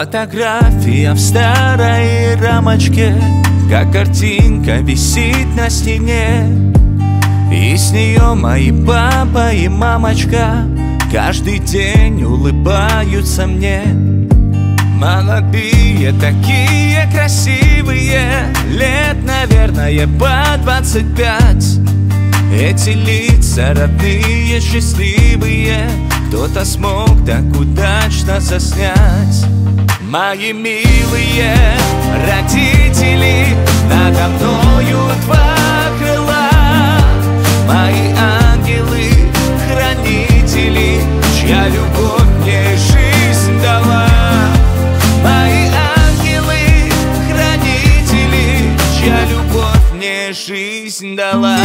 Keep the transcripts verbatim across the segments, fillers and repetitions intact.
Фотография в старой рамочке, как картинка висит на стене. И с нее мои папа и мамочка каждый день улыбаются мне. Молодые, такие красивые, лет, наверное, по двадцать пять. Эти лица родные, счастливые, кто-то смог так удачно заснять. Мои милые родители, надо мною два крыла. Мои ангелы, хранители, чья любовь мне жизнь дала. Мои ангелы, хранители, чья любовь мне жизнь дала.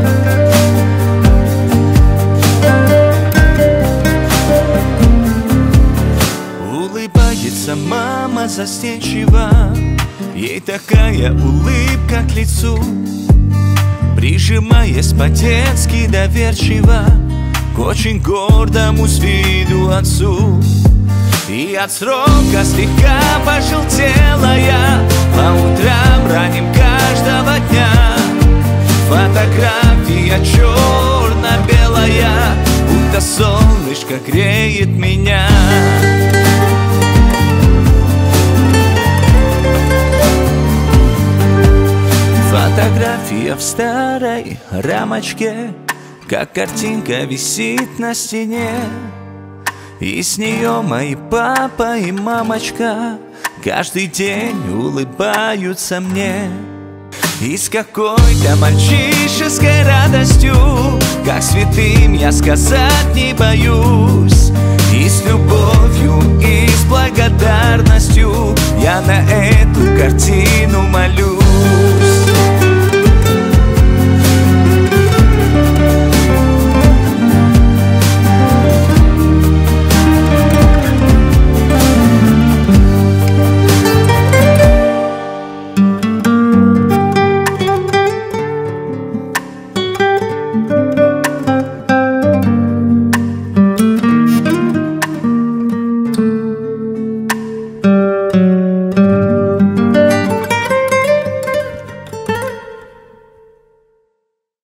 Улыбается мама застенчиво, ей такая улыбка к лицу, прижимаясь по-детски доверчиво к очень гордому с виду отцу. И от срока слегка пожелтела я по утрам ранним каждого дня. Фотография черно-белая, будто солнышко греет меня. Фотография в старой рамочке, как картинка висит на стене. И с нее мои папа и мамочка каждый день улыбаются мне. И с какой-то мальчишеской радостью, как святым я сказать не боюсь. И с любовью, и с благодарностью я на эту картину молюсь.